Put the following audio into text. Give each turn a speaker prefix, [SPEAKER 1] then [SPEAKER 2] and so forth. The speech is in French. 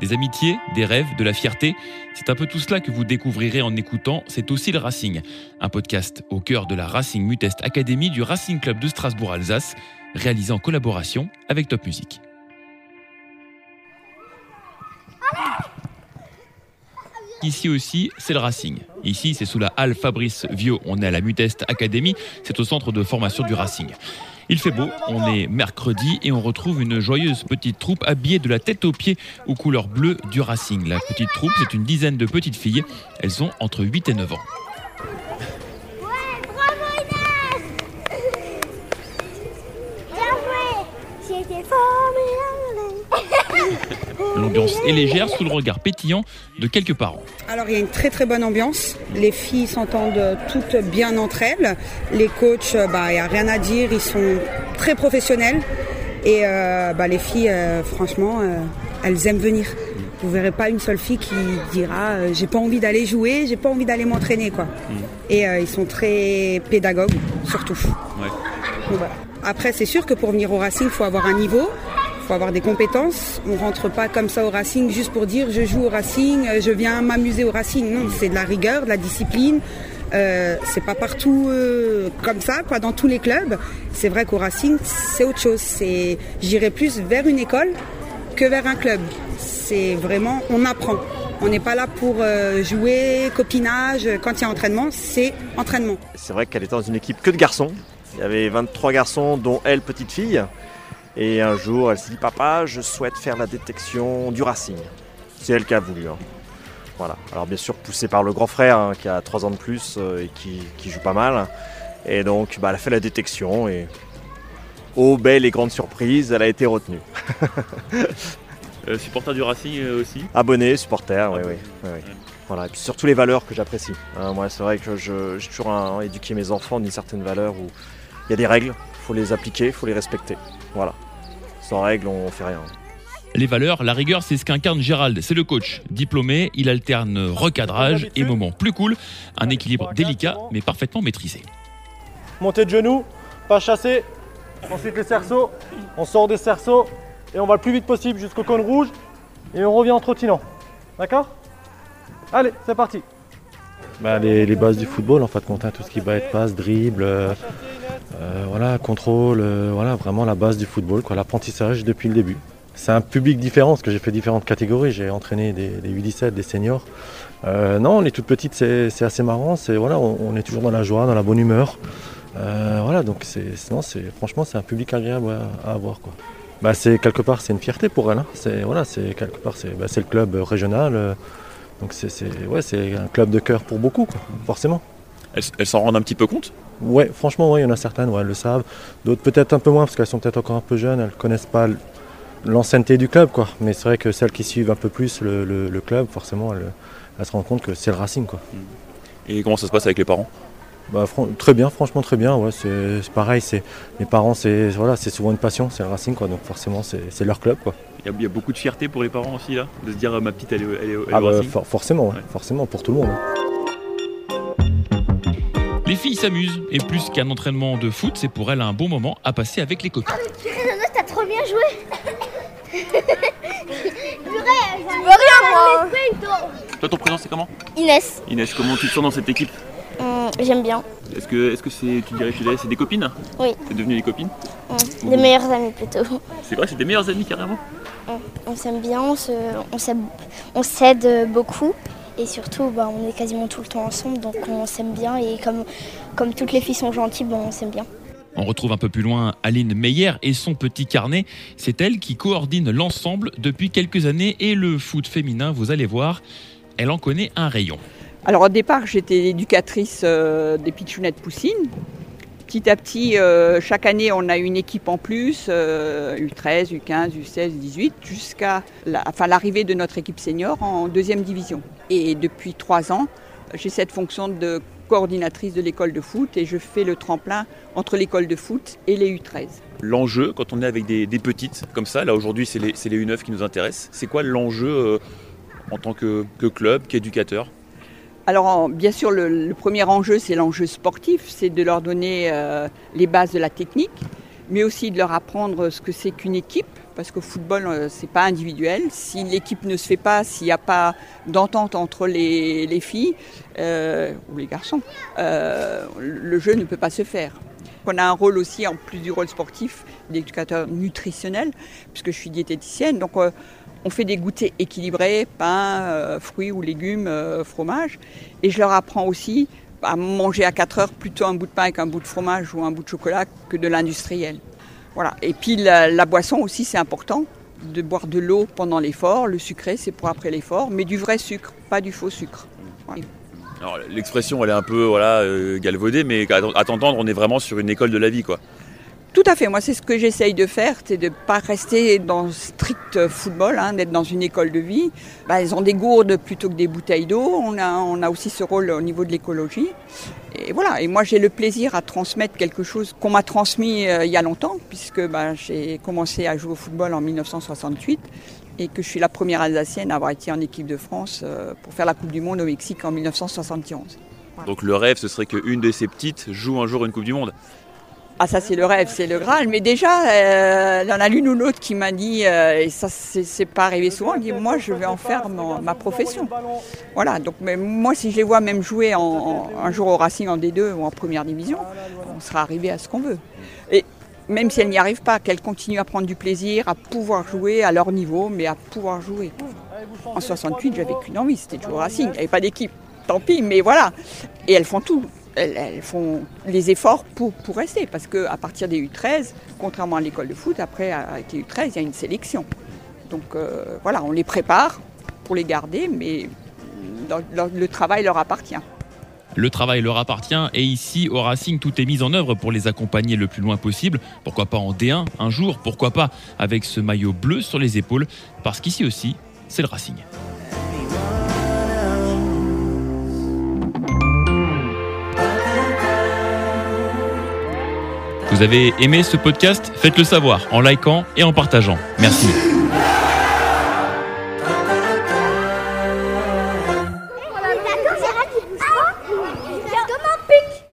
[SPEAKER 1] Des amitiés, des rêves, de la fierté. C'est un peu tout cela que vous découvrirez en écoutant C'est aussi le Racing, un podcast au cœur de la Racing Mutest Academy du Racing Club de Strasbourg-Alsace, réalisé en collaboration avec Top Music. Ici aussi, c'est le Racing. Ici, c'est sous la halle Fabrice Viau. On est à la Mutest Academy, c'est au centre de formation du Racing. Il fait beau, on est mercredi et on retrouve une joyeuse petite troupe habillée de la tête aux pieds aux couleurs bleues du Racing. La petite troupe, c'est une dizaine de petites filles. Elles ont entre 8 et 9 ans.
[SPEAKER 2] Ouais, bravo Inès! Bien joué! C'était formidable!
[SPEAKER 1] L'ambiance est légère sous le regard pétillant de quelques parents.
[SPEAKER 3] Alors il y a une très très bonne ambiance, les filles s'entendent toutes bien entre elles, les coachs, il n'y a rien à dire, ils sont très professionnels et les filles franchement elles aiment venir. Vous verrez pas une seule fille qui dira j'ai pas envie d'aller jouer, j'ai pas envie d'aller m'entraîner quoi. Et ils sont très pédagogues surtout.
[SPEAKER 1] Ouais.
[SPEAKER 3] Donc, voilà. Après c'est sûr que pour venir au Racing il faut avoir un niveau. Il faut avoir des compétences, on rentre pas comme ça au Racing juste pour dire je joue au Racing, je viens m'amuser au Racing. Non, c'est de la rigueur, de la discipline. C'est pas partout comme ça, pas dans tous les clubs. C'est vrai qu'au Racing, c'est autre chose. J'irais plus vers une école que vers un club. C'est vraiment, on apprend. On n'est pas là pour jouer, copinage. Quand il y a entraînement, c'est entraînement.
[SPEAKER 4] C'est vrai qu'elle était dans une équipe que de garçons. Il y avait 23 garçons, dont elle, petite fille. Et un jour, elle s'est dit « Papa, je souhaite faire la détection du Racing ». C'est elle qui a voulu. Voilà. Alors bien sûr, poussée par le grand frère qui a 3 ans de plus et qui joue pas mal. Et donc, elle a fait la détection et, oh belle et grande surprise, elle a été retenue.
[SPEAKER 1] Supporter du Racing aussi.
[SPEAKER 4] Abonné, supporter, oui. Voilà. Et puis surtout les valeurs que j'apprécie. Moi, c'est vrai que j'ai toujours éduqué mes enfants d'une certaine valeur où il y a des règles, il faut les appliquer, il faut les respecter. Voilà. Sans règles, on fait rien.
[SPEAKER 1] Les valeurs, la rigueur, c'est ce qu'incarne Gérald. C'est le coach. Diplômé, il alterne recadrage et moments plus cool. Un équilibre délicat, mais parfaitement maîtrisé.
[SPEAKER 5] Montée de genoux, pas chassé. Ensuite les cerceaux. On sort des cerceaux et on va le plus vite possible jusqu'au cône rouge. Et on revient en trottinant. D'accord ? Allez, c'est parti.
[SPEAKER 6] Les bases du football, en fait, tout ce qui va être passe, dribble, contrôle, vraiment la base du football, l'apprentissage depuis le début. C'est un public différent, parce que j'ai fait différentes catégories, j'ai entraîné des U17, des seniors. Les toutes petites, c'est assez marrant, on est toujours dans la joie, dans la bonne humeur. Donc franchement, c'est un public agréable à avoir, quoi. C'est quelque part, c'est une fierté pour elle. C'est le club régional. Donc c'est un club de cœur pour beaucoup, quoi, forcément.
[SPEAKER 1] Elles s'en rendent un petit peu compte ?
[SPEAKER 6] Ouais, franchement, il y en a certaines, elles le savent. D'autres peut-être un peu moins, parce qu'elles sont peut-être encore un peu jeunes, elles ne connaissent pas l'ancienneté du club, quoi. Mais c'est vrai que celles qui suivent un peu plus le club, forcément, elles se rendent compte que c'est le Racing, quoi.
[SPEAKER 1] Et comment ça se passe avec les parents ?
[SPEAKER 6] Très bien, franchement très bien. Ouais, c'est pareil, les parents, c'est souvent une passion, c'est le Racing, quoi. Donc forcément, c'est leur club, quoi.
[SPEAKER 1] Il y a beaucoup de fierté pour les parents aussi, là, de se dire ma petite, elle est au Racing.
[SPEAKER 6] Forcément, ouais. Forcément, pour tout le monde.
[SPEAKER 1] Les filles s'amusent, et plus qu'un entraînement de foot, c'est pour elles un bon moment à passer avec les copines.
[SPEAKER 2] Nana, t'as trop bien joué!
[SPEAKER 1] Toi, ton prénom, c'est comment ?
[SPEAKER 7] Inès,
[SPEAKER 1] Inès, comment tu te sens dans cette équipe ?
[SPEAKER 7] j'aime bien.
[SPEAKER 1] Est-ce que tu dirais que c'est des copines ?
[SPEAKER 7] Oui.
[SPEAKER 1] C'est devenu des copines ?
[SPEAKER 7] Des meilleurs amis plutôt.
[SPEAKER 1] C'est vrai, c'est des meilleurs amis carrément ?
[SPEAKER 7] On s'aime bien, on s'aide beaucoup et surtout on est quasiment tout le temps ensemble, donc on s'aime bien et comme toutes les filles sont gentilles, on s'aime bien.
[SPEAKER 1] On retrouve un peu plus loin Aline Meyer et son petit carnet. C'est elle qui coordonne l'ensemble depuis quelques années et le foot féminin, vous allez voir, elle en connaît un rayon.
[SPEAKER 8] Alors au départ, j'étais éducatrice des pitchounettes poussines. Petit à petit, chaque année, on a une équipe en plus, U13, U15, U16, U18, jusqu'à l'arrivée de notre équipe senior en 2e division. Et depuis 3 ans, j'ai cette fonction de coordinatrice de l'école de foot et je fais le tremplin entre l'école de foot et les U13.
[SPEAKER 1] L'enjeu, quand on est avec des petites comme ça, là aujourd'hui c'est les U9 qui nous intéressent, c'est quoi l'enjeu en tant que club, qu'éducateur ?
[SPEAKER 8] Alors bien sûr, le premier enjeu, c'est l'enjeu sportif, c'est de leur donner les bases de la technique. mais aussi de leur apprendre ce que c'est qu'une équipe, parce qu'au football, c'est pas individuel. Si l'équipe ne se fait pas, s'il n'y a pas d'entente entre les filles ou les garçons, le jeu ne peut pas se faire. On a un rôle aussi, en plus du rôle sportif, d'éducateur nutritionnel, puisque je suis diététicienne. Donc, on fait des goûters équilibrés, pain, fruits ou légumes, fromage. Et je leur apprends aussi à manger à 4 heures plutôt un bout de pain avec un bout de fromage ou un bout de chocolat que de l'industriel. Voilà. Et puis la boisson aussi, c'est important, de boire de l'eau pendant l'effort. Le sucré, c'est pour après l'effort, mais du vrai sucre, pas du faux sucre. Voilà.
[SPEAKER 9] Alors, l'expression, elle est un peu galvaudée, mais à t'entendre, on est vraiment sur une école de la vie, quoi.
[SPEAKER 8] Tout à fait. Moi, c'est ce que j'essaye de faire, c'est de ne pas rester dans le strict football, d'être dans une école de vie. Ils ont des gourdes plutôt que des bouteilles d'eau. On a aussi ce rôle au niveau de l'écologie. Et voilà. Et moi, j'ai le plaisir à transmettre quelque chose qu'on m'a transmis il y a longtemps, puisque j'ai commencé à jouer au football en 1968 et que je suis la première Alsacienne à avoir été en équipe de France pour faire la Coupe du Monde au Mexique en 1971. Voilà.
[SPEAKER 9] Donc le rêve, ce serait qu'une de ces petites joue un jour une Coupe du Monde.
[SPEAKER 8] Ah, ça c'est le rêve, c'est le Graal, mais déjà, il y en a l'une ou l'autre qui m'a dit, et ça c'est pas arrivé souvent, elle dit moi je vais en faire ma profession. Voilà, donc mais moi si je les vois même jouer un jour au Racing en D2 ou en première division, on sera arrivé à ce qu'on veut. Et même si elles n'y arrivent pas, qu'elles continuent à prendre du plaisir, à pouvoir jouer à leur niveau, mais à pouvoir jouer. En 68, j'avais qu'une envie, c'était de jouer au Racing, il n'y avait pas d'équipe, tant pis, mais voilà. Et elles font tout. Elles font les efforts pour rester, parce qu'à partir des U13, contrairement à l'école de foot, après avec les U13, il y a une sélection. Donc voilà, on les prépare pour les garder, mais le travail leur appartient.
[SPEAKER 1] Le travail leur appartient et ici au Racing tout est mis en œuvre pour les accompagner le plus loin possible. Pourquoi pas en D1 un jour, pourquoi pas avec ce maillot bleu sur les épaules, parce qu'ici aussi c'est le Racing. Vous avez aimé ce podcast ? Faites-le savoir en likant et en partageant. Merci.